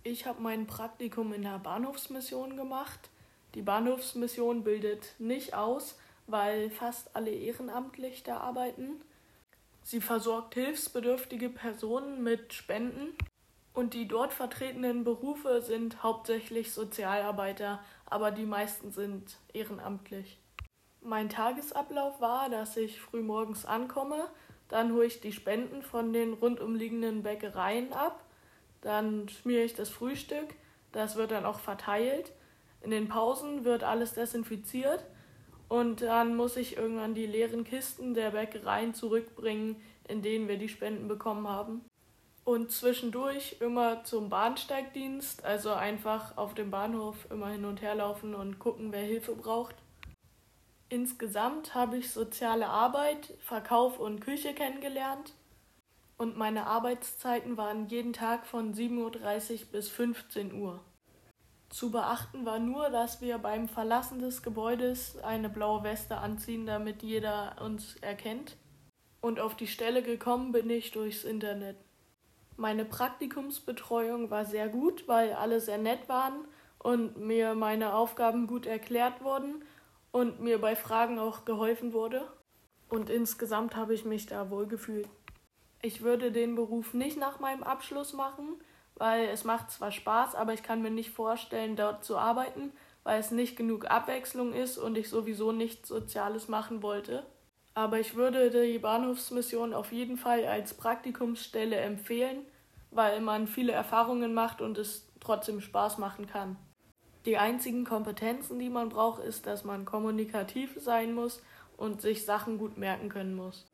Ich habe mein Praktikum in der Bahnhofsmission gemacht. Die Bahnhofsmission bildet nicht aus, weil fast alle ehrenamtlich da arbeiten. Sie versorgt hilfsbedürftige Personen mit Spenden und die dort vertretenen Berufe sind hauptsächlich Sozialarbeiter, aber die meisten sind ehrenamtlich. Mein Tagesablauf war, dass ich frühmorgens ankomme, dann hole ich die Spenden von den rundumliegenden Bäckereien ab, dann schmiere ich das Frühstück, das wird dann auch verteilt. In den Pausen wird alles desinfiziert und dann muss ich irgendwann die leeren Kisten der Bäckereien zurückbringen, in denen wir die Spenden bekommen haben. Und zwischendurch immer zum Bahnsteigdienst, also einfach auf dem Bahnhof immer hin und her laufen und gucken, wer Hilfe braucht. Insgesamt habe ich soziale Arbeit, Verkauf und Küche kennengelernt und meine Arbeitszeiten waren jeden Tag von 7:30 Uhr bis 15 Uhr. Zu beachten war nur, dass wir beim Verlassen des Gebäudes eine blaue Weste anziehen, damit jeder uns erkennt. Und auf die Stelle gekommen bin ich durchs Internet. Meine Praktikumsbetreuung war sehr gut, weil alle sehr nett waren und mir meine Aufgaben gut erklärt wurden und mir bei Fragen auch geholfen wurde. Und insgesamt habe ich mich da wohl gefühlt. Ich würde den Beruf nicht nach meinem Abschluss machen, weil es macht zwar Spaß, aber ich kann mir nicht vorstellen, dort zu arbeiten, weil es nicht genug Abwechslung ist und ich sowieso nichts Soziales machen wollte. Aber ich würde die Bahnhofsmission auf jeden Fall als Praktikumsstelle empfehlen, weil man viele Erfahrungen macht und es trotzdem Spaß machen kann. Die einzigen Kompetenzen, die man braucht, ist, dass man kommunikativ sein muss und sich Sachen gut merken können muss.